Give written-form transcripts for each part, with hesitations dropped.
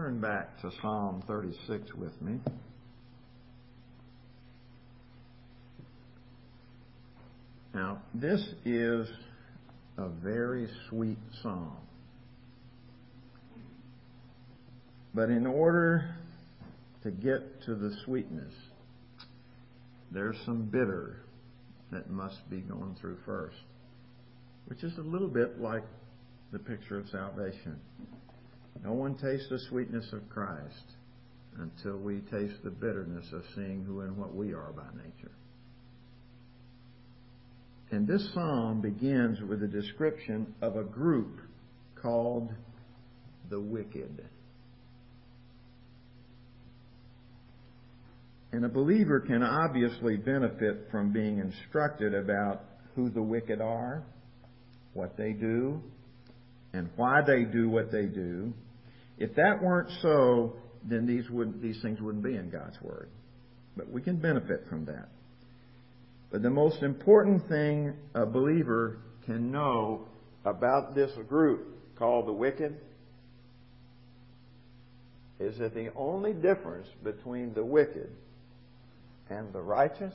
turn back to Psalm 36 with me. Now, this is a very sweet psalm. But in order to get to the sweetness, there's some bitter that must be gone through first, which is a little bit like the picture of salvation. No one tastes the sweetness of Christ until we taste the bitterness of seeing who and what we are by nature. And this psalm begins with a description of a group called the wicked. And a believer can obviously benefit from being instructed about who the wicked are, what they do, and why they do what they do. If that weren't so, then these things wouldn't be in God's Word. But we can benefit from that. But the most important thing a believer can know about this group called the wicked is that the only difference between the wicked and the righteous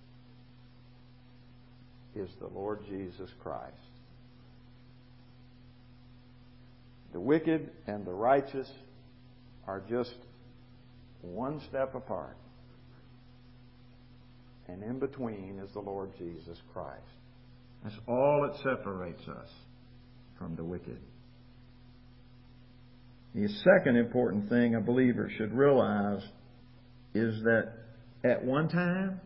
is the Lord Jesus Christ. The wicked and the righteous are just one step apart. And in between is the Lord Jesus Christ. That's all that separates us from the wicked. The second important thing a believer should realize is that at one time,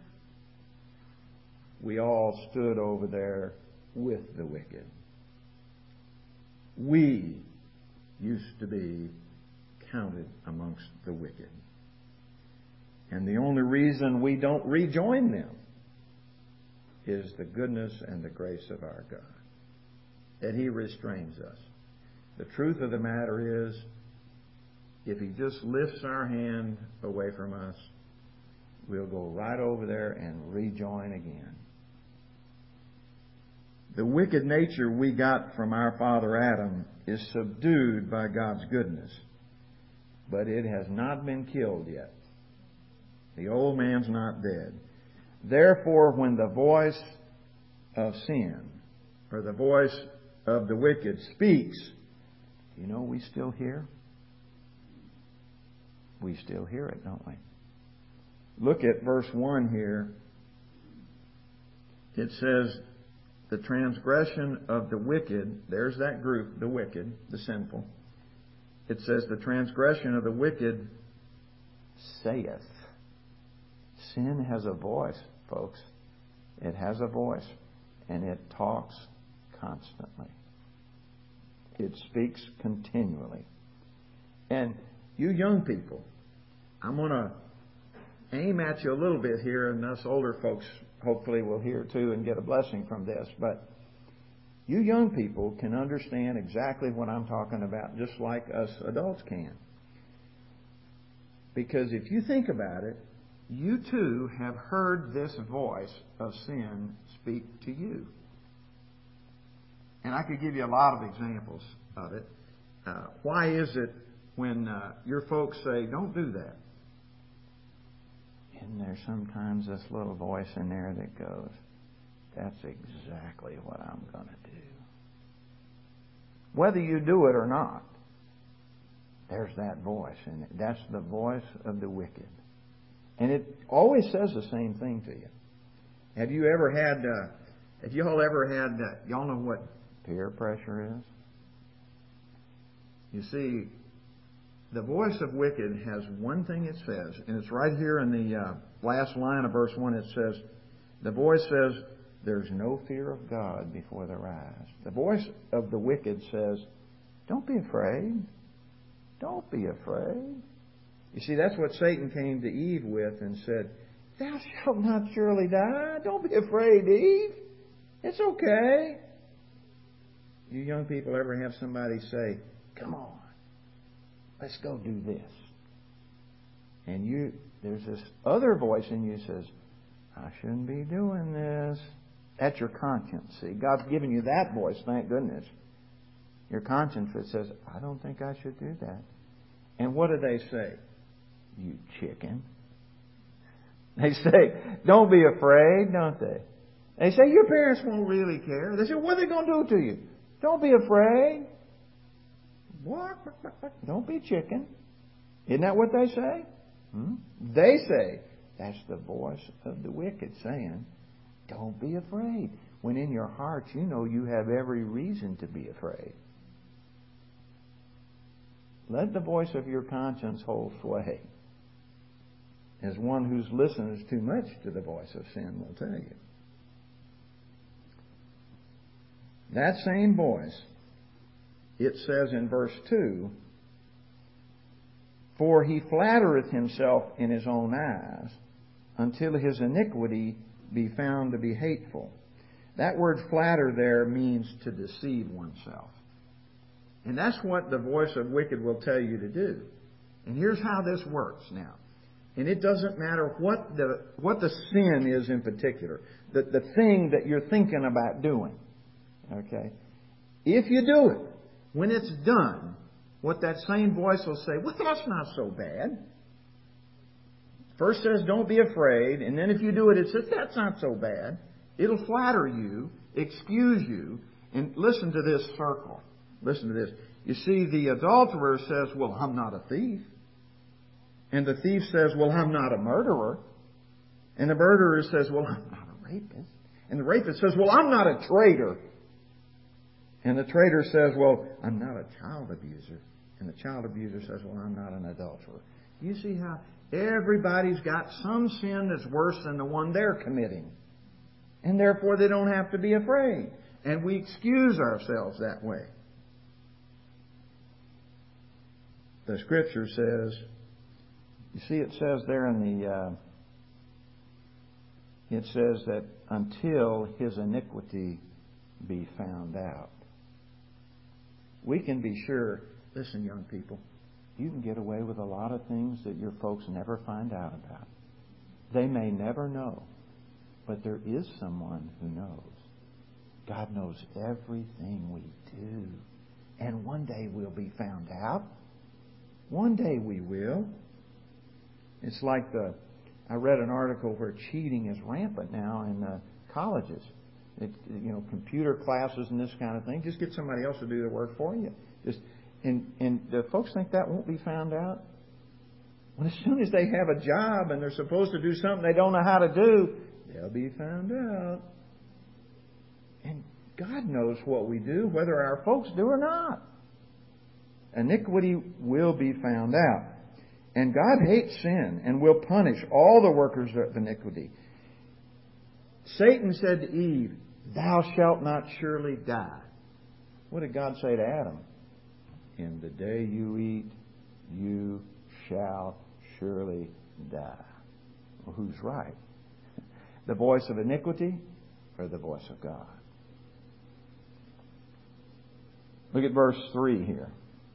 we all stood over there with the wicked. We used to be counted amongst the wicked. And the only reason we don't rejoin them is the goodness and the grace of our God, that He restrains us. The truth of the matter is, if He just lifts our hand away from us, we'll go right over there and rejoin again. The wicked nature we got from our father Adam is subdued by God's goodness, but it has not been killed yet. The old man's not dead. Therefore, when the voice of sin, or the voice of the wicked speaks, you know we still hear? We still hear it, don't we? Look at verse 1 here. It says, the transgression of the wicked, there's that group, the wicked, the sinful. It says, the transgression of the wicked saith. Sin has a voice, folks. It has a voice, and it talks constantly. It speaks continually. And you young people, I'm going to aim at you a little bit here, and us older folks hopefully will hear too and get a blessing from this. But you young people can understand exactly what I'm talking about, just like us adults can. Because if you think about it, you too have heard this voice of sin speak to you. And I could give you a lot of examples of it. Why is it when your folks say, don't do that? And there's sometimes this little voice in there that goes, that's exactly what I'm going to do. Whether you do it or not, there's that voice. And that's the voice of the wicked. And it always says the same thing to you. Have you ever had, y'all know what peer pressure is? You see, the voice of wicked has one thing it says, and it's right here in the last line of verse 1. It says, the voice says, there's no fear of God before their eyes. The voice of the wicked says, don't be afraid. Don't be afraid. You see, that's what Satan came to Eve with and said, thou shalt not surely die. Don't be afraid, Eve. It's okay. You young people ever have somebody say, come on, let's go do this. And there's this other voice in you that says, I shouldn't be doing this. That's your conscience. See, God's given you that voice, thank goodness. Your conscience that says, I don't think I should do that. And what do they say? You chicken. They say, don't be afraid, don't they? They say, your parents won't really care. They say, what are they going to do to you? Don't be afraid. Don't be chicken. Isn't that what they say? They say, that's the voice of the wicked saying, don't be afraid. When in your heart you know you have every reason to be afraid. Let the voice of your conscience hold sway. As one who's listens too much to the voice of sin will tell you. That same voice, it says in verse 2, for he flattereth himself in his own eyes until his iniquity be found to be hateful. That word flatter there means to deceive oneself. And that's what the voice of wicked will tell you to do. And here's how this works now. And it doesn't matter what the sin is in particular, the thing that you're thinking about doing. Okay? If you do it, when it's done, what that same voice will say, well, that's not so bad. First says, don't be afraid. And then if you do it, it says, that's not so bad. It'll flatter you, excuse you. And listen to this circle. Listen to this. You see, the adulterer says, well, I'm not a thief. And the thief says, well, I'm not a murderer. And the murderer says, well, I'm not a rapist. And the rapist says, well, I'm not a traitor. And the traitor says, well, I'm not a child abuser. And the child abuser says, well, I'm not an adulterer. You see how everybody's got some sin that's worse than the one they're committing. And therefore they don't have to be afraid. And we excuse ourselves that way. The Scripture says, you see it says there in it says that until his iniquity be found out. We can be sure, listen young people, you can get away with a lot of things that your folks never find out about. They may never know, but there is someone who knows. God knows everything we do. And one day we'll be found out. One day we will. It's like I read an article where cheating is rampant now in colleges. Computer classes and this kind of thing. Just get somebody else to do the work for you. And the folks think that won't be found out. Well, as soon as they have a job and they're supposed to do something they don't know how to do, they'll be found out. And God knows what we do, whether our folks do or not. Iniquity will be found out. And God hates sin and will punish all the workers of iniquity. Satan said to Eve, thou shalt not surely die. What did God say to Adam? In the day you eat, you shall surely die. Well, who's right? The voice of iniquity or the voice of God? Look at verse 3 here.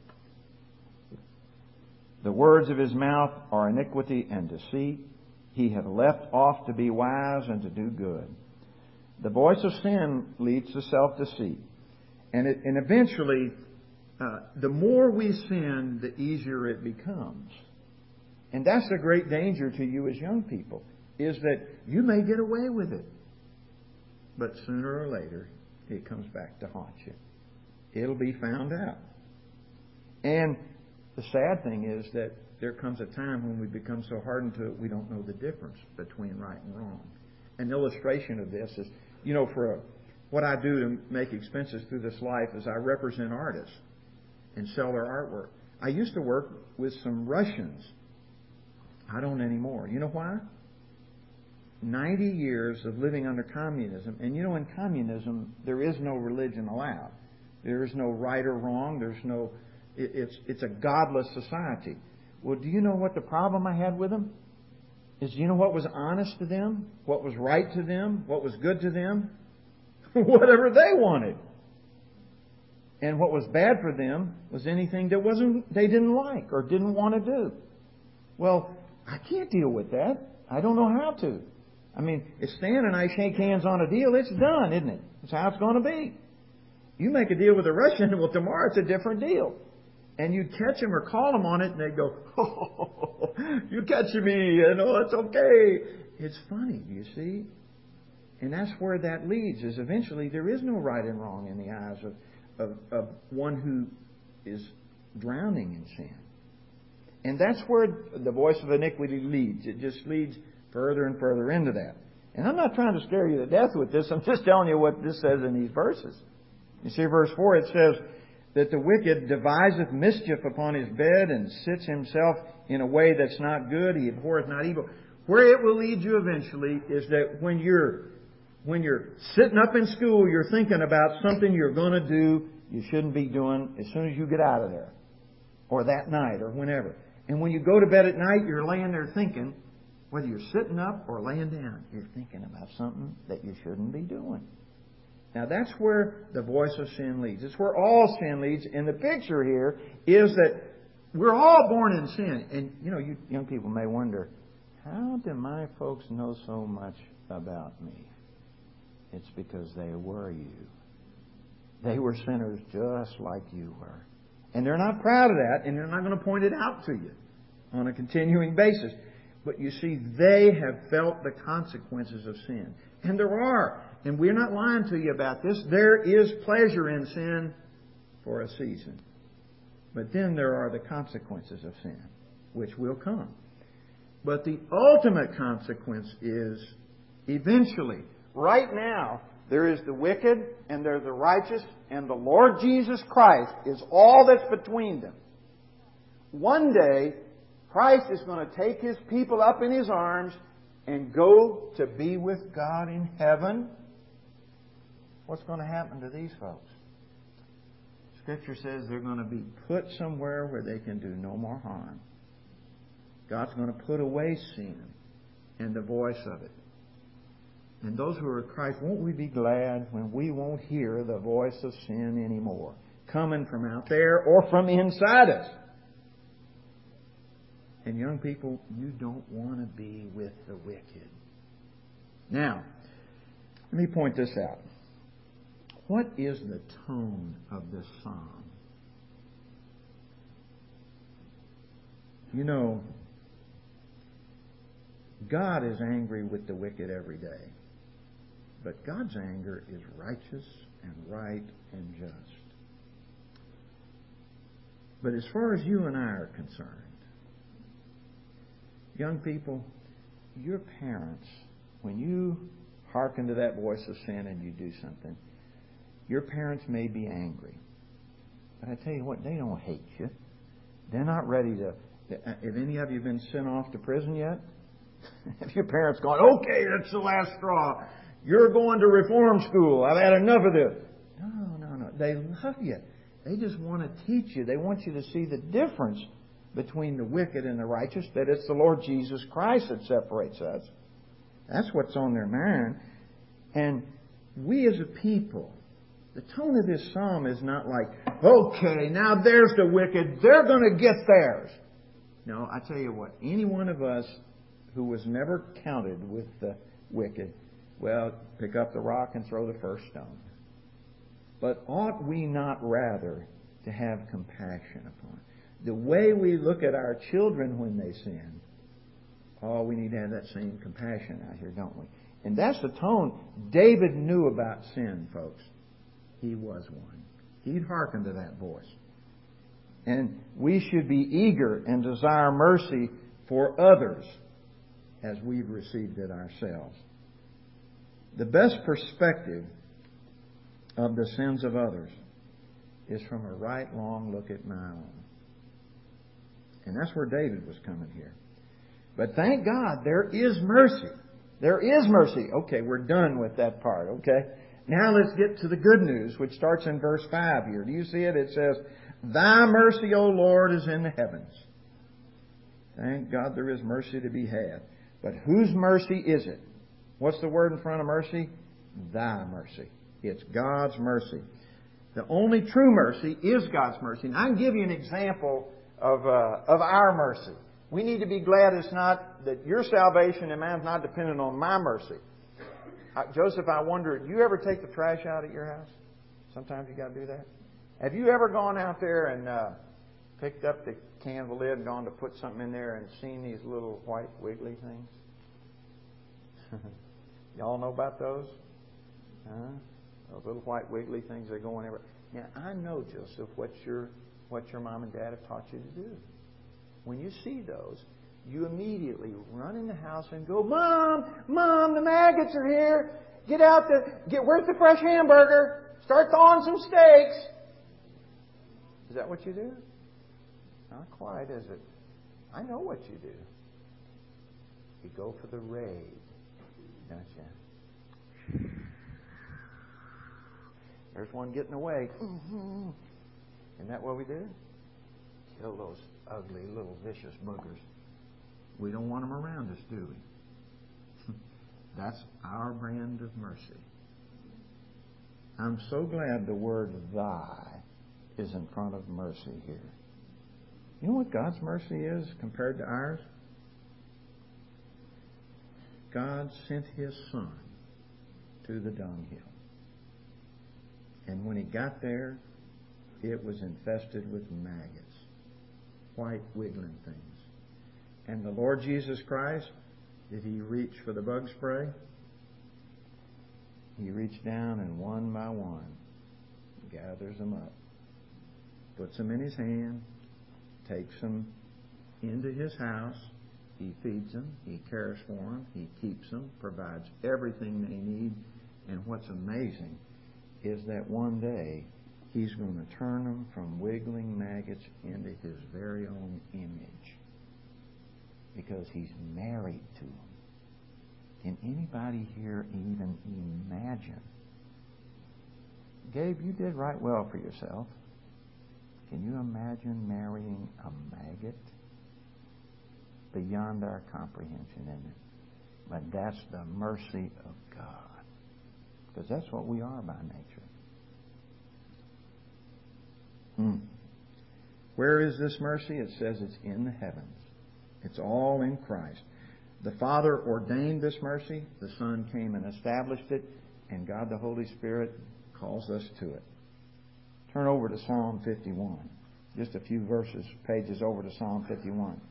The words of his mouth are iniquity and deceit. He hath left off to be wise and to do good. The voice of sin leads to self-deceit. And eventually, the more we sin, the easier it becomes. And that's the great danger to you as young people, is that you may get away with it. But sooner or later, it comes back to haunt you. It'll be found out. And the sad thing is that there comes a time when we become so hardened to it, we don't know the difference between right and wrong. An illustration of this is, what I do to make expenses through this life is I represent artists and sell their artwork. I used to work with some Russians. I don't anymore. You know why? 90 years of living under communism. And in communism, there is no religion allowed. There is no right or wrong. It's a godless society. Well, do you know what the problem I had with them? Do you know what was honest to them? What was right to them? What was good to them? Whatever they wanted. And what was bad for them was anything that they didn't like or didn't want to do. Well, I can't deal with that. I don't know how to. If Stan and I shake hands on a deal, it's done, isn't it? It's how it's going to be. You make a deal with a Russian, well, tomorrow it's a different deal. And you'd catch them or call them on it, and they'd go, "Oh, you're catching me, it's okay." It's funny, you see? And that's where that leads, is eventually there is no right and wrong in the eyes of one who is drowning in sin. And that's where the voice of iniquity leads. It just leads further and further into that. And I'm not trying to scare you to death with this. I'm just telling you what this says in these verses. You see, verse 4, it says that the wicked deviseth mischief upon his bed and sits himself in a way that's not good. He abhorreth not evil. Where it will lead you eventually is that when you're sitting up in school, you're thinking about something you're going to do you shouldn't be doing as soon as you get out of there, or that night, or whenever. And when you go to bed at night, you're laying there thinking, whether you're sitting up or laying down, you're thinking about something that you shouldn't be doing. Now that's where the voice of sin leads. It's where all sin leads. And the picture here is that we're all born in sin. And you young people may wonder, how do my folks know so much about me? It's because they were you. They were sinners just like you were. And they're not proud of that, and they're not going to point it out to you on a continuing basis. But you see, they have felt the consequences of sin. And there are. And we're not lying to you about this. There is pleasure in sin for a season. But then there are the consequences of sin, which will come. But the ultimate consequence is eventually, right now, there is the wicked and there's the righteous, and the Lord Jesus Christ is all that's between them. One day, Christ is going to take His people up in His arms and go to be with God in heaven. What's going to happen to these folks? Scripture says they're going to be put somewhere where they can do no more harm. God's going to put away sin and the voice of it. And those who are Christ, won't we be glad when we won't hear the voice of sin anymore, coming from out there or from inside us? And young people, you don't want to be with the wicked. Now, let me point this out. What is the tone of this psalm? God is angry with the wicked every day. But God's anger is righteous and right and just. But as far as you and I are concerned, young people, your parents, when you hearken to that voice of sin and you do something, your parents may be angry. But I tell you what, they don't hate you. They're not ready to... Have any of you been sent off to prison yet? Have your parents gone, okay, that's the last straw. You're going to reform school. I've had enough of this. No. They love you. They just want to teach you. They want you to see the difference between the wicked and the righteous, that it's the Lord Jesus Christ that separates us. That's what's on their mind. And we as a people, the tone of this psalm is not like, okay, now there's the wicked. They're going to get theirs. No, I tell you what, any one of us who was never counted with the wicked, well, pick up the rock and throw the first stone. But ought we not rather to have compassion upon the way we look at our children when they sin? Oh, we need to have that same compassion out here, don't we? And that's the tone. David knew about sin, folks. He was one. He'd hearkened to that voice. And we should be eager and desire mercy for others as we've received it ourselves. The best perspective of the sins of others is from a right long look at my own. And that's where David was coming here. But thank God there is mercy. There is mercy. Okay, we're done with that part, okay? Now let's get to the good news, which starts in verse 5 here. Do you see it? It says, Thy mercy, O Lord, is in the heavens. Thank God there is mercy to be had. But whose mercy is it? What's the word in front of mercy? Thy mercy. It's God's mercy. The only true mercy is God's mercy. And I can give you an example of our mercy. We need to be glad it's not that your salvation and mine's not dependent on my mercy. Joseph, I wonder, do you ever take the trash out at your house? Sometimes you got to do that. Have you ever gone out there picked up the candle lid and gone to put something in there and seen these little white wiggly things? Y'all know about those? Huh? Those little white wiggly things that go in everywhere. Now, I know, Joseph, what your mom and dad have taught you to do. When you see those, you immediately run in the house and go, Mom, the maggots are here. Where's the fresh hamburger? Start thawing some steaks. Is that what you do? Not quite, is it? I know what you do. You go for the raid, don't you? There's one getting away. Mm-hmm. Isn't that what we do? Kill those ugly little vicious boogers. We don't want them around us, do we? That's our brand of mercy. I'm so glad the word thy is in front of mercy here. You know what God's mercy is compared to ours? God sent His Son to the dunghill. And when He got there, it was infested with maggots, white wiggling things. And the Lord Jesus Christ, did He reach for the bug spray? He reached down and one by one gathers them up, puts them in His hand, takes them into His house. He feeds them. He cares for them. He keeps them, provides everything they need. And what's amazing is that one day He's going to turn them from wiggling maggots into His very own image, because He's married to them. Can anybody here even imagine? Gabe, you did right well for yourself. Can you imagine marrying a maggot? Beyond our comprehension, isn't it? But that's the mercy of God, because that's what we are by nature. Where is this mercy? It says it's in the heavens. It's all in Christ. The Father ordained this mercy. The Son came and established it. And God the Holy Spirit calls us to it. Turn over to Psalm 51. Just a few pages over to Psalm 51.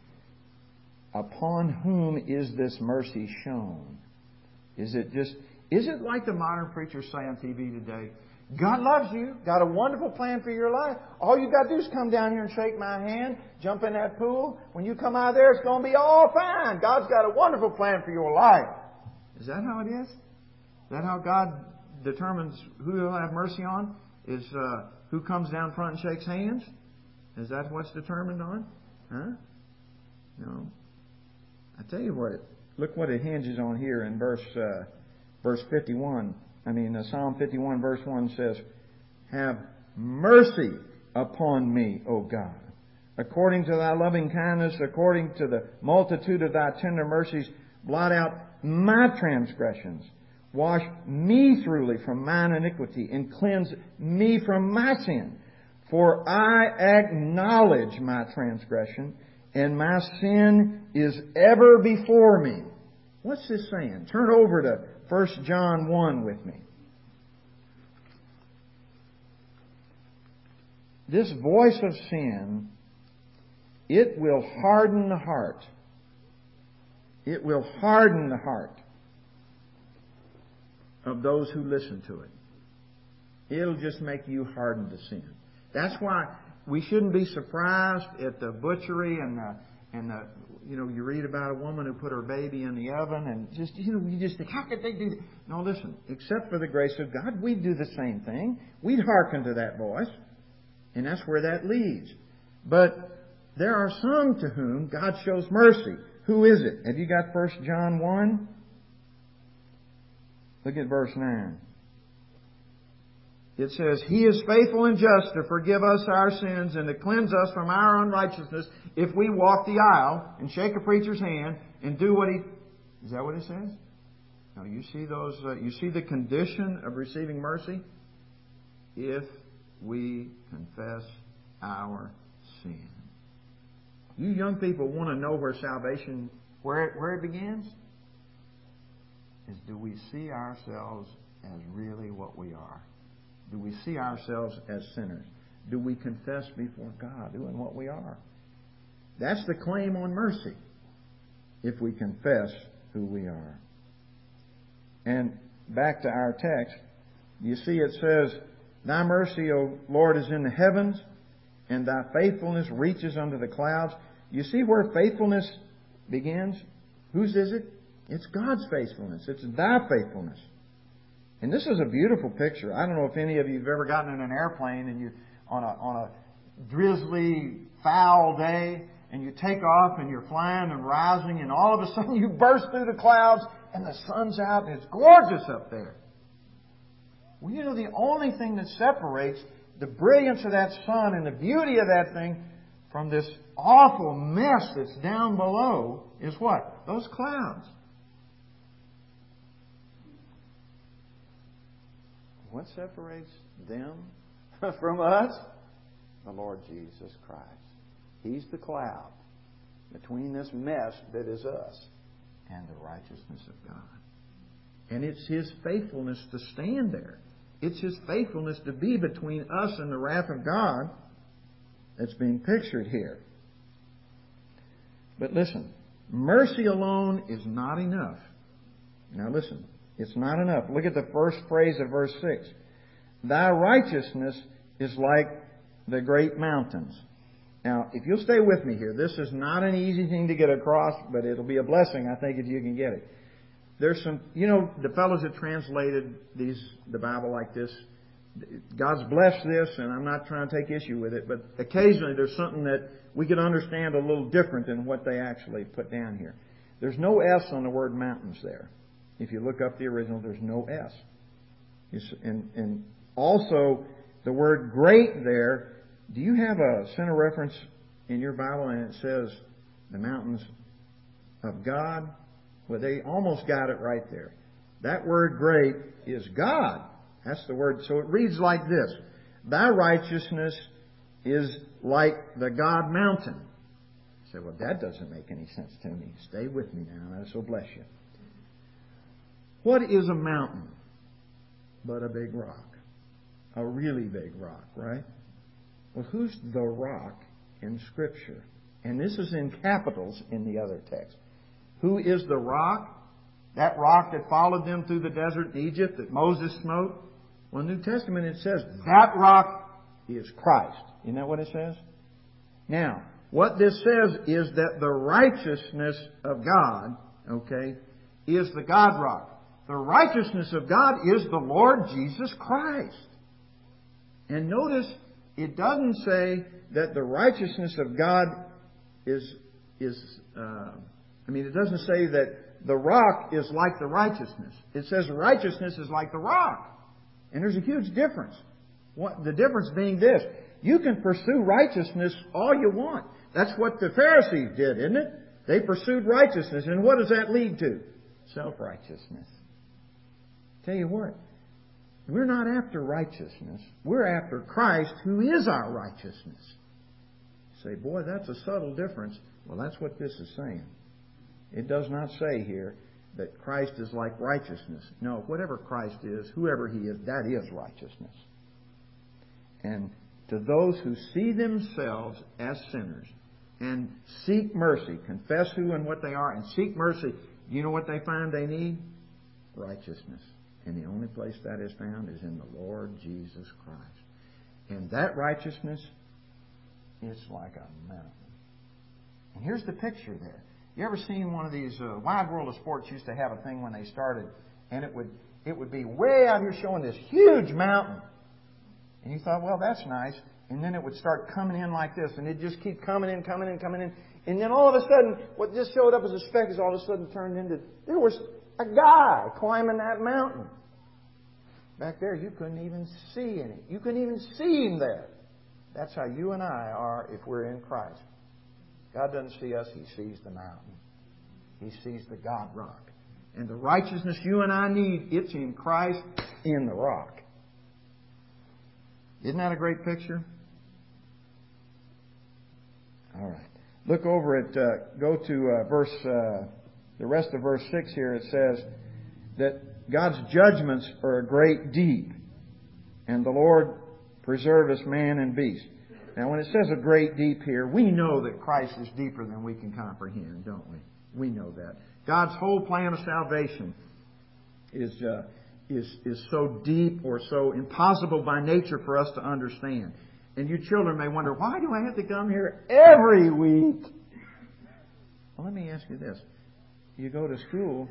Upon whom is this mercy shown? Is it like the modern preachers say on TV today? God loves you, got a wonderful plan for your life. All you got to do is come down here and shake my hand, jump in that pool. When you come out of there, it's going to be all fine. God's got a wonderful plan for your life. Is that how it is? Is that how God determines who He'll have mercy on? Is who comes down front and shakes hands? Is that what's determined on? Huh? No. I tell you what, look what it hinges on here in verse 51. Psalm 51 verse 1 says, Have mercy upon me, O God. According to Thy loving kindness, according to the multitude of Thy tender mercies, blot out my transgressions. Wash me thoroughly from mine iniquity, and cleanse me from my sin. For I acknowledge my transgression, and my sin is ever before me. What's this saying? Turn over to 1 John 1 with me. This voice of sin, it will harden the heart. It will harden the heart of those who listen to it. It'll just make you harden to sin. That's why we shouldn't be surprised at the butchery and you read about a woman who put her baby in the oven and you just think, how could they do that? No, listen, except for the grace of God, we'd do the same thing. We'd hearken to that voice. And that's where that leads. But there are some to whom God shows mercy. Who is it? Have you got 1 John 1? Look at verse 9. It says, He is faithful and just to forgive us our sins and to cleanse us from our unrighteousness if we walk the aisle and shake a preacher's hand and do what he... Is that what it says? No, you see those. You see the condition of receiving mercy? If we confess our sin. You young people want to know where salvation, where it begins? Is do we see ourselves as really what we are? Do we see ourselves as sinners? do we confess before God who and what we are. That's the claim on mercy, if we confess who we are. And back to our text, you see it says, Thy mercy, O Lord, is in the heavens, and Thy faithfulness reaches unto the clouds. You see where faithfulness begins? Whose is it? It's God's faithfulness. It's Thy faithfulness. And this is a beautiful picture. I don't know if any of you have ever gotten in an airplane and you on a drizzly, foul day, and you take off and you're flying and rising, and all of a sudden you burst through the clouds and the sun's out and it's gorgeous up there. Well, you know, the only thing that separates the brilliance of that sun and the beauty of that thing from this awful mess that's down below is what? Those clouds. What separates them from us? The Lord Jesus Christ. He's the cloud between this mess that is us and the righteousness of God. And it's His faithfulness to stand there. It's His faithfulness to be between us and the wrath of God that's being pictured here. But listen, mercy alone is not enough. Now listen, it's not enough. Look at the first phrase of verse 6. Thy righteousness is like the great mountains. Now, if you'll stay with me here, this is not an easy thing to get across, but it'll be a blessing, I think, if you can get it. There's some, the fellows that translated the Bible like this, God's blessed this, and I'm not trying to take issue with it, but occasionally there's something that we can understand a little different than what they actually put down here. There's no S on the word mountains there. If you look up the original, there's no S. And also, the word great there, do you have a center reference in your Bible and it says the mountains of God? Well, they almost got it right there. That word great is God. That's the word. So it reads like this. Thy righteousness is like the God mountain. You say, well, that doesn't make any sense to me. Stay with me now, and this will bless you. What is a mountain but a big rock? A really big rock, right? Well, who's the rock in Scripture? And this is in capitals in the other text. Who is the rock? That rock that followed them through the desert in Egypt that Moses smote? Well, in the New Testament it says that rock is Christ. Isn't that what it says? Now, what this says is that the righteousness of God, is the God rock. The righteousness of God is the Lord Jesus Christ. And notice, it doesn't say that the righteousness of God it doesn't say that the rock is like the righteousness. It says righteousness is like the rock. And there's a huge difference. The difference being this. You can pursue righteousness all you want. That's what the Pharisees did, isn't it? They pursued righteousness. And what does that lead to? Self-righteousness. Tell you what. We're not after righteousness. We're after Christ, who is our righteousness. You say, boy, that's a subtle difference. Well, that's what this is saying. It does not say here that Christ is like righteousness. No, whatever Christ is, whoever He is, that is righteousness. And to those who see themselves as sinners and seek mercy, confess who and what they are, and seek mercy, you know what they find they need? Righteousness. And the only place that is found is in the Lord Jesus Christ. And that righteousness is like a mountain. And here's the picture there. You ever seen one of these, Wide World of Sports used to have a thing when they started, and it would be way out here showing this huge mountain. And you thought, well, that's nice. And then it would start coming in like this, and it'd just keep coming in. And then all of a sudden, what just showed up as a speck is all of a sudden turned into, there was a guy climbing that mountain. Back there, you couldn't even see any. You couldn't even see him there. That's how you and I are if we're in Christ. God doesn't see us, He sees the mountain. He sees the God rock. And the righteousness you and I need, it's in Christ, in the rock. Isn't that a great picture? All right. Look over at, go to the rest of verse 6 here. It says that God's judgments are a great deep, and the Lord preservest man and beast. Now, when it says a great deep here, we know that Christ is deeper than we can comprehend, don't we? We know that. God's whole plan of salvation is so deep or so impossible by nature for us to understand. And you children may wonder, why do I have to come here every week? Well, let me ask you this. You go to school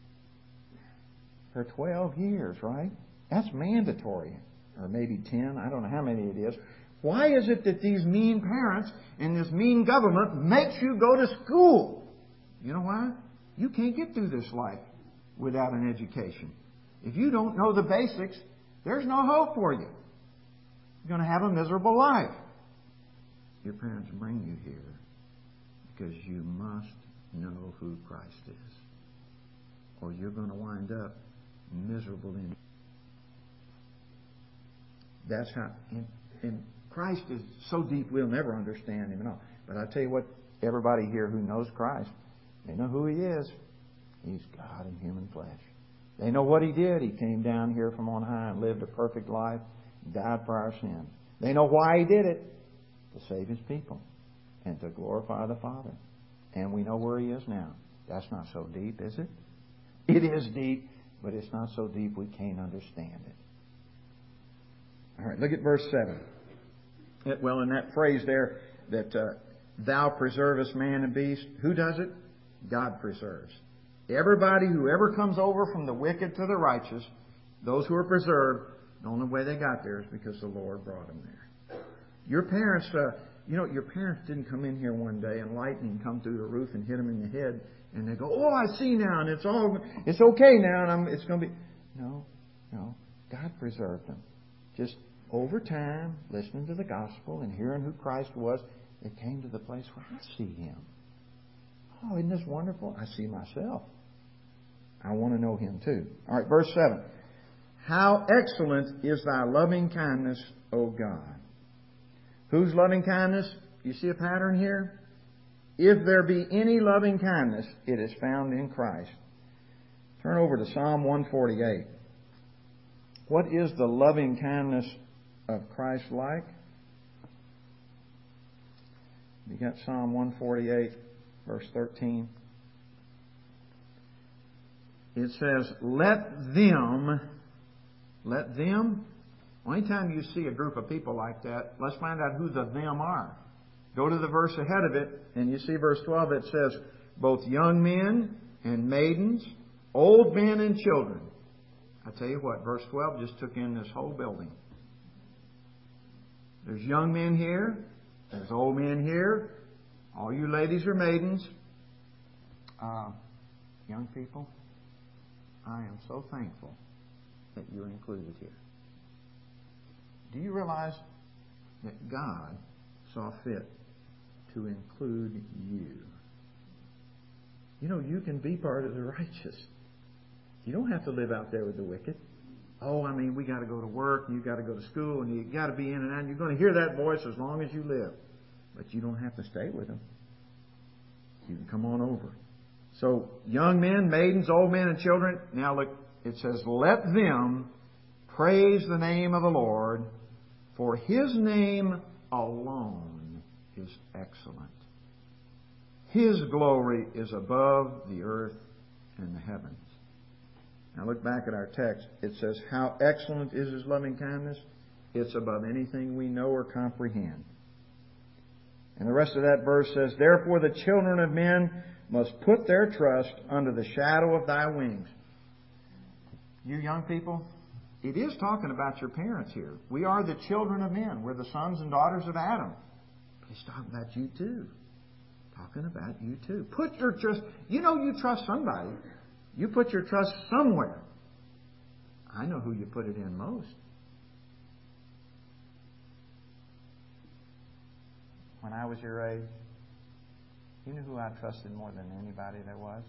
for 12 years, right? That's mandatory. Or maybe 10. I don't know how many it is. Why is it that these mean parents and this mean government makes you go to school? You know why? You can't get through this life without an education. If you don't know the basics, there's no hope for you. You're going to have a miserable life. Your parents bring you here because you must know who Christ is, or you're going to wind up miserable in. That's how. And Christ is so deep we'll never understand Him at all. But I tell you what, everybody here who knows Christ, they know who He is. He's God in human flesh. They know what He did. He came down here from on high and lived a perfect life, died for our sins. They know why He did it, to save His people and to glorify the Father. And we know where He is now. That's not so deep, is it? It is deep, but it's not so deep we can't understand it. All right, look at verse 7. Well, in that phrase there, that thou preservest man and beast, who does it? God preserves. Everybody who ever comes over from the wicked to the righteous, those who are preserved, the only way they got there is because the Lord brought them there. Your parents, your parents didn't come in here one day and lightning come through the roof and hit them in the head, and they go, "Oh, I see now, and it's okay now, and it's going to be." No, God preserved them. Just over time, listening to the gospel and hearing who Christ was, they came to the place where I see Him. Oh, isn't this wonderful? I see myself. I want to know Him too. All right, verse 7. How excellent is thy loving kindness, O God. Whose loving kindness? You see a pattern here? If there be any loving kindness, it is found in Christ. Turn over to Psalm 148. What is the loving kindness of Christ like? You got Psalm 148, verse 13. It says, let them. Anytime you see a group of people like that, let's find out who the them are. Go to the verse ahead of it, and you see verse 12. It says, both young men and maidens, old men and children. I tell you what, verse 12 just took in this whole building. There's young men here. There's old men here. All you ladies are maidens. Young people, I am so thankful that you're included here. Do you realize that God saw fit to include you? You know, you can be part of the righteous. You don't have to live out there with the wicked. We got to go to work, and you got to go to school, and you got to be in and out. And you're going to hear that voice as long as you live. But you don't have to stay with them. You can come on over. So, young men, maidens, old men, and children. Now look, it says, let them praise the name of the Lord, for His name alone is excellent. His glory is above the earth and the heavens. Now look back at our text. It says, how excellent is His loving kindness? It's above anything we know or comprehend. And the rest of that verse says, therefore the children of men must put their trust under the shadow of thy wings. You young people, it is talking about your parents here. We are the children of men. We're the sons and daughters of Adam. But it's talking about you too. Talking about you too. Put your trust. You trust somebody. You put your trust somewhere. I know who you put it in most. When I was your age, you knew who I trusted more than anybody there was?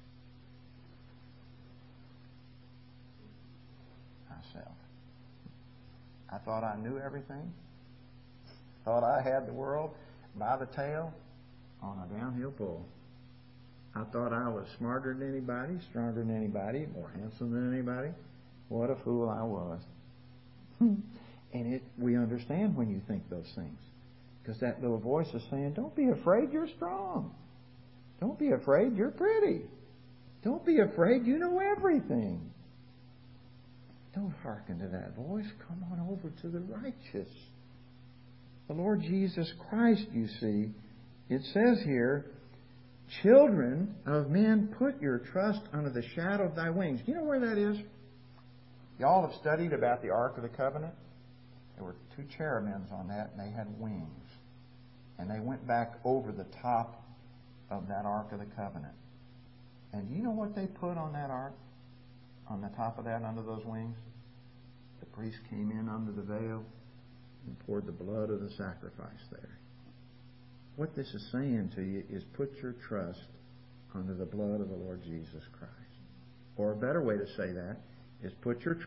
Myself. I thought I knew everything. Thought I had the world by the tail on a downhill pull. I thought I was smarter than anybody, stronger than anybody, more handsome than anybody. What a fool I was. And we understand when you think those things. Because that little voice is saying, don't be afraid, you're strong. Don't be afraid, you're pretty. Don't be afraid, you know everything. Don't hearken to that voice. Come on over to the righteous. The Lord Jesus Christ, you see, it says here, children of men, put your trust under the shadow of thy wings. You know where that is? Y'all have studied about the Ark of the Covenant? There were 2 cherubims on that, and they had wings. And they went back over the top of that Ark of the Covenant. And do you know what they put on that ark? On the top of that, under those wings? The priest came in under the veil and poured the blood of the sacrifice there. What this is saying to you is put your trust under the blood of the Lord Jesus Christ. Or a better way to say that is put your trust.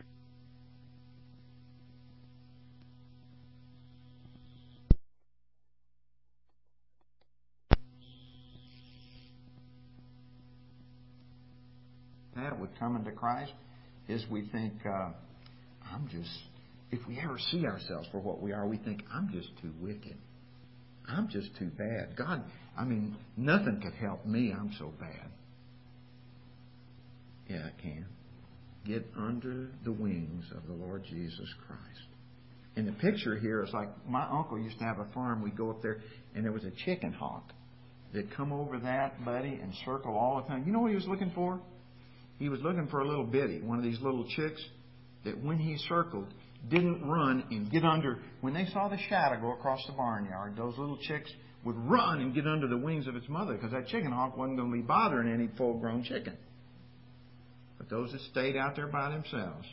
That with coming to Christ is we think, if we ever see ourselves for what we are, we think, I'm just too wicked. I'm just too bad. God, nothing could help me. I'm so bad. Yeah, it can. Get under the wings of the Lord Jesus Christ. And the picture here is like, my uncle used to have a farm. We'd go up there, and there was a chicken hawk that'd come over that, buddy, and circle all the time. You know what he was looking for? He was looking for a little bitty, one of these little chicks that when he circled, didn't run and get under. When they saw the shadow go across the barnyard, those little chicks would run and get under the wings of its mother because that chicken hawk wasn't going to be bothering any full-grown chicken. But those that stayed out there by themselves,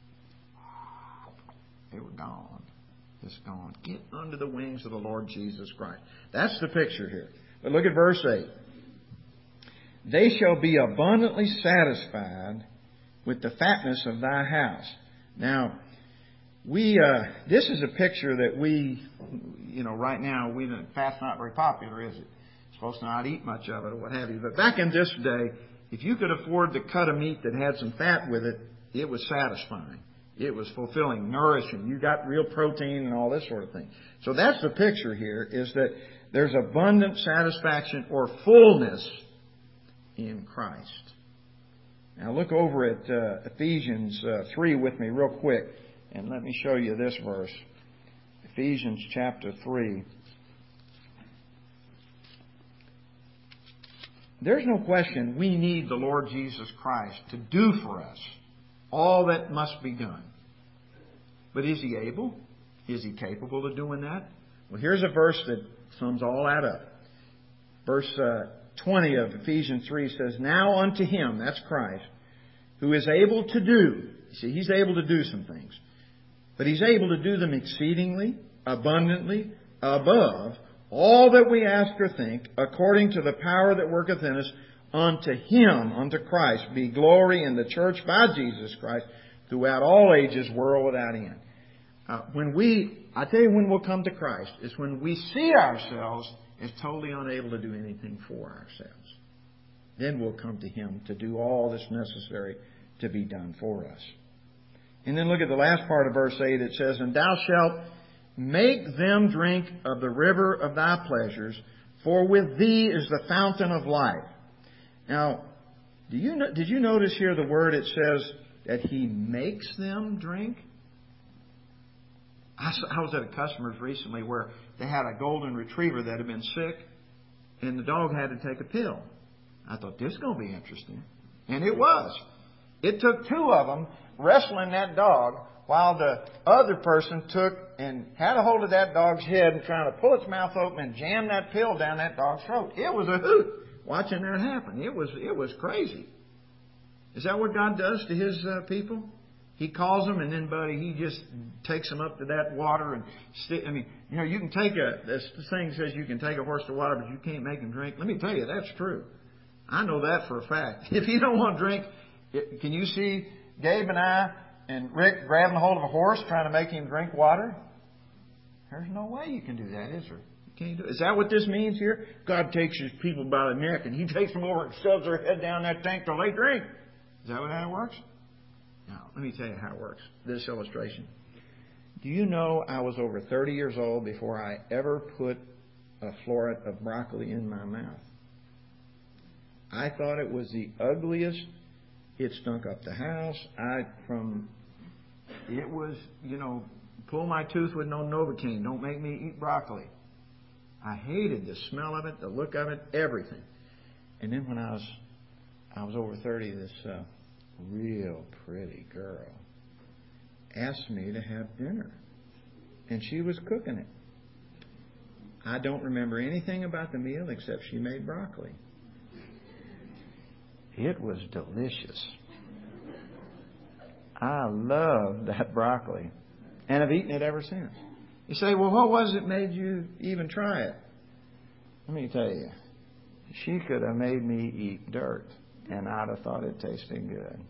they were gone. Just gone. Get under the wings of the Lord Jesus Christ. That's the picture here. But look at verse 8. They shall be abundantly satisfied with the fatness of thy house. Now, this is a picture that we, right now, fast's not very popular, is it? You're supposed to not eat much of it or what have you. But back in this day, if you could afford to cut a meat that had some fat with it, it was satisfying. It was fulfilling, nourishing. You got real protein and all this sort of thing. So that's the picture here, is that there's abundant satisfaction or fullness in Christ. Now look over at Ephesians 3 with me real quick, and let me show you this verse. Ephesians chapter 3. There's no question we need the Lord Jesus Christ to do for us all that must be done. But is He able? Is He capable of doing that? Well, here's a verse that sums all that up. Verse 20 of Ephesians 3 says, Now unto Him, that's Christ, who is able to do. You see, He's able to do some things. But He's able to do them exceedingly, abundantly, above all that we ask or think, according to the power that worketh in us. Unto Him, unto Christ, be glory in the church by Jesus Christ, throughout all ages, world without end. I tell you when we'll come to Christ, is when we see ourselves as totally unable to do anything for ourselves. Then we'll come to Him to do all that's necessary to be done for us. And then look at the last part of verse 8. It says, And thou shalt make them drink of the river of thy pleasures, for with thee is the fountain of life. Now, did you notice here the word it says that He makes them drink? I was at a customer's recently where they had a golden retriever that had been sick, and the dog had to take a pill. I thought, this is going to be interesting. And it was. It took 2 of them wrestling that dog while the other person took and had a hold of that dog's head and trying to pull its mouth open and jam that pill down that dog's throat. It was a hoot watching that happen. It was crazy. Is that what God does to His people? He calls them, and then, buddy, He just takes them up to that water and you can take this thing says you can take a horse to water, but you can't make him drink. Let me tell you, that's true. I know that for a fact. If you don't want to drink, can you see Gabe and I and Rick grabbing a hold of a horse trying to make him drink water? There's no way you can do that, is there? You can't do it. Is that what this means here? God takes His people by the neck and He takes them over and shoves their head down that tank till they drink. Is that how it works? Now, let me tell you how it works. This illustration. Do you know I was over 30 years old before I ever put a floret of broccoli in my mouth? I thought it was the ugliest. It stunk up the house. Pull my tooth with no Novocaine. Don't make me eat broccoli. I hated the smell of it, the look of it, everything. And then when I was over 30, this real pretty girl asked me to have dinner. And she was cooking it. I don't remember anything about the meal except she made broccoli. It was delicious. I loved that broccoli. And I've eaten it ever since. You say, well, what was it made you even try it? Let me tell you. She could have made me eat dirt, and I'd have thought it tasted good.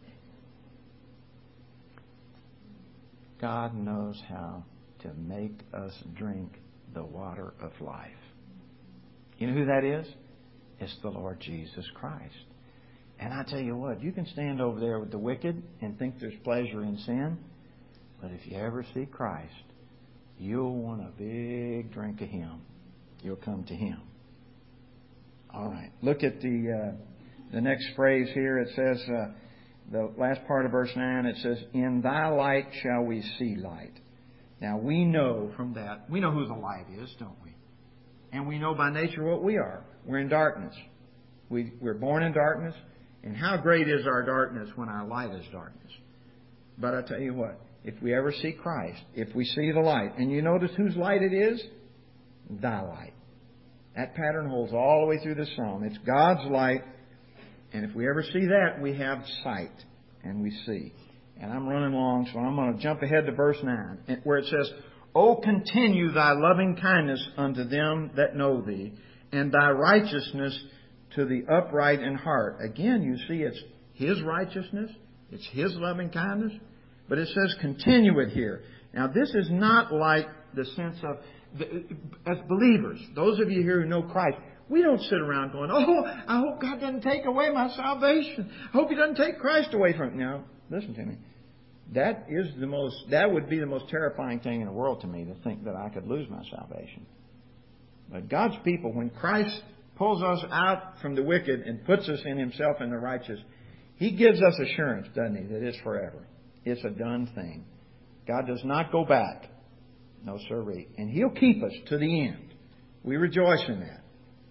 God knows how to make us drink the water of life. You know who that is? It's the Lord Jesus Christ. And I tell you what, you can stand over there with the wicked and think there's pleasure in sin, but if you ever see Christ, you'll want a big drink of Him. You'll come to Him. All right. Look at the next phrase here. It says, the last part of verse 9, it says, in Thy light shall we see light. Now we know from that, we know who the light is, don't we? And we know by nature what we are. We're in darkness. We're born in darkness. And how great is our darkness when our light is darkness. But I tell you what, if we ever see Christ, if we see the light, and you notice whose light it is? Thy light. That pattern holds all the way through the psalm. It's God's light. And if we ever see that, we have sight. And we see. And I'm running along, so I'm going to jump ahead to verse 9, where it says, O continue Thy loving kindness unto them that know Thee, and Thy righteousness to the upright in heart. Again, you see, it's His righteousness. It's His loving kindness. But it says continue it here. Now, this is not like the sense of, as believers, those of you here who know Christ, we don't sit around going, oh, I hope God doesn't take away my salvation. I hope He doesn't take Christ away from me. Now, listen to me. That would be the most terrifying thing in the world to me, to think that I could lose my salvation. But God's people, when Christ pulls us out from the wicked and puts us in Himself and the righteous, He gives us assurance, doesn't He, that it's forever. It's a done thing. God does not go back. No, sirree. And He'll keep us to the end. We rejoice in that.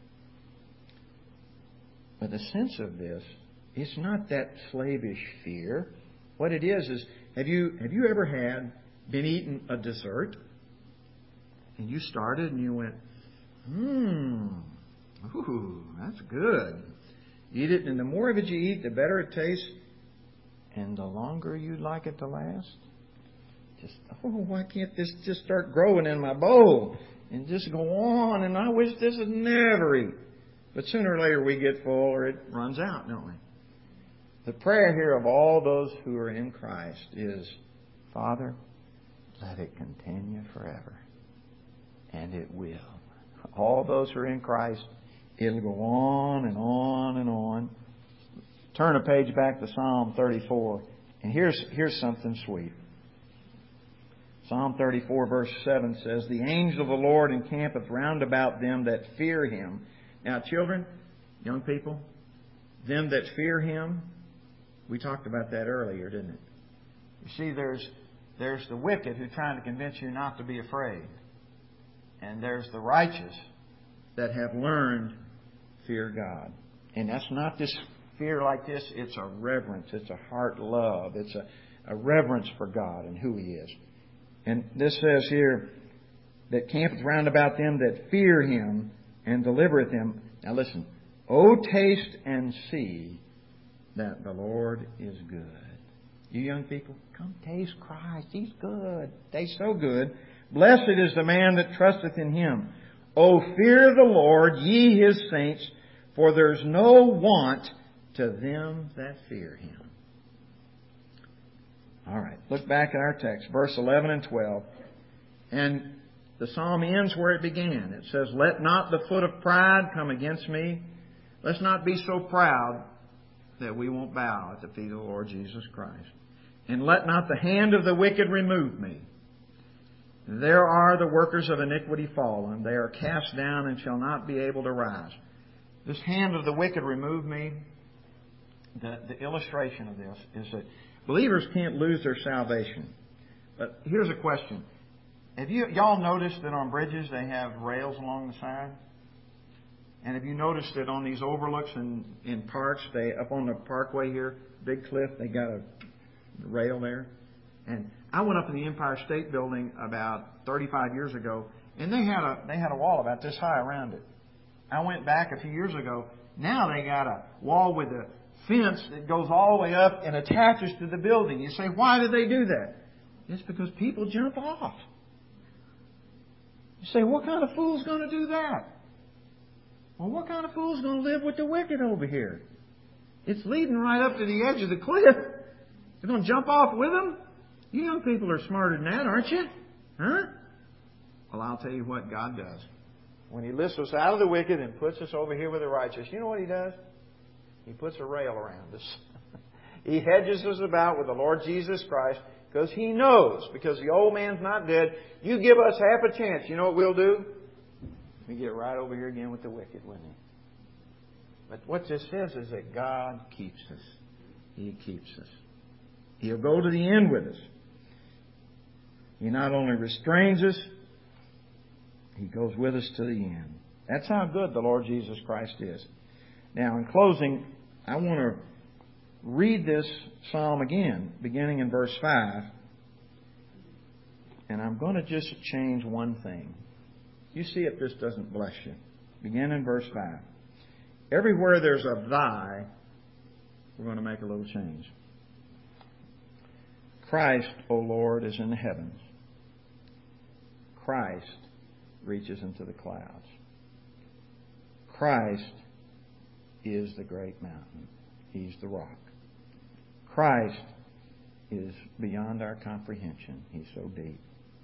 But the sense of this, it's not that slavish fear. What it is have you ever been eating a dessert, and you started and you went, ooh, that's good. Eat it, and the more of it you eat, the better it tastes, and the longer you'd like it to last. Why can't this just start growing in my bowl and just go on? And I wish this would never eat. But sooner or later we get full, or it runs out, don't we? The prayer here of all those who are in Christ is, Father, let it continue forever. And it will. All those who are in Christ, it'll go on and on and on. Turn a page back to Psalm 34. And here's something sweet. Psalm 34 verse 7 says, the angel of the Lord encampeth round about them that fear Him. Now, children, young people, them that fear Him, we talked about that earlier, didn't it? You see, there's the wicked who are trying to convince you not to be afraid. And there's the righteous that have learned fear God. And that's not this fear like this. It's a reverence. It's a heart love. It's a reverence for God and who He is. And this says here, that campeth round about them that fear Him and delivereth them. Now listen. O taste and see that the Lord is good. You young people, come taste Christ. He's good. Tastes so good. Blessed is the man that trusteth in Him. O fear the Lord, ye His saints, for there's no want to them that fear Him. All right, look back at our text, verse 11 and 12. And the psalm ends where it began. It says, let not the foot of pride come against me. Let's not be so proud that we won't bow at the feet of the Lord Jesus Christ. And let not the hand of the wicked remove me. There are the workers of iniquity fallen. They are cast down and shall not be able to rise. This hand of the wicked remove me. The illustration of this is that believers can't lose their salvation. But here's a question. Have y'all noticed that on bridges they have rails along the side? And have you noticed that on these overlooks in parks, up on the parkway here, Big Cliff, they got a rail there? And I went up to the Empire State Building about 35 years ago, and they had a wall about this high around it. I went back a few years ago. Now they got a wall with a fence that goes all the way up and attaches to the building. You say, why did they do that? It's because people jump off. You say, what kind of fool's going to do that? Well, what kind of fool's going to live with the wicked over here? It's leading right up to the edge of the cliff. They're going to jump off with them? You young people are smarter than that, aren't you? Huh? Well, I'll tell you what God does. When He lifts us out of the wicked and puts us over here with the righteous, you know what He does? He puts a rail around us. He hedges us about with the Lord Jesus Christ because He knows, because the old man's not dead, you give us half a chance. You know what we'll do? We get right over here again with the wicked, wouldn't He? But what this says is that God keeps us. He keeps us. He'll go to the end with us. He not only restrains us, He goes with us to the end. That's how good the Lord Jesus Christ is. Now, in closing, I want to read this psalm again, beginning in verse 5. And I'm going to just change one thing. You see if this doesn't bless you. Begin in verse 5. Everywhere there's a thy, we're going to make a little change. Christ, O Lord, is in the heavens. Christ reaches into the clouds. Christ is the great mountain. He's the rock. Christ is beyond our comprehension. He's so deep.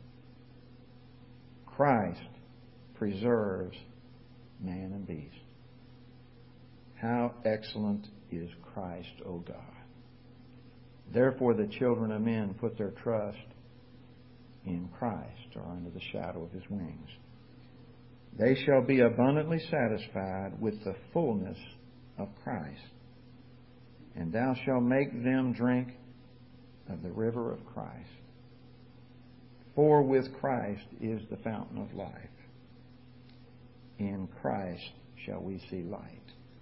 Christ preserves man and beast. How excellent is Christ, O God. Therefore the children of men put their trust in Christ, or under the shadow of His wings. They shall be abundantly satisfied with the fullness of Christ. And Thou shalt make them drink of the river of Christ. For with Christ is the fountain of life. In Christ shall we see light.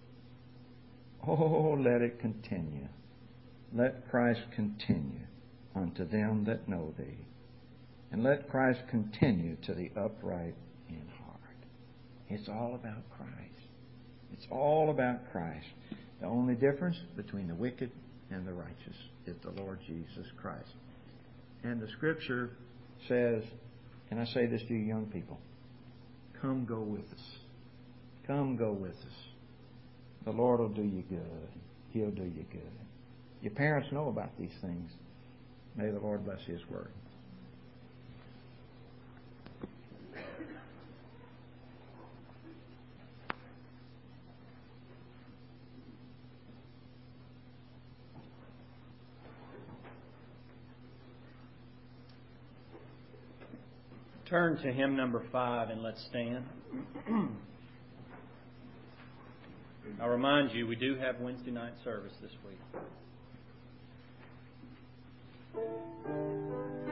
Oh, let it continue. Let Christ continue unto them that know Thee. And let Christ continue to the upright in heart. It's all about Christ. It's all about Christ. The only difference between the wicked and the righteous is the Lord Jesus Christ. And the Scripture says, and I say this to you young people, come go with us. Come go with us. The Lord will do you good. He'll do you good. Your parents know about these things. May the Lord bless His word. Turn to hymn number 5 and let's stand. I'll remind you, we do have Wednesday night service this week.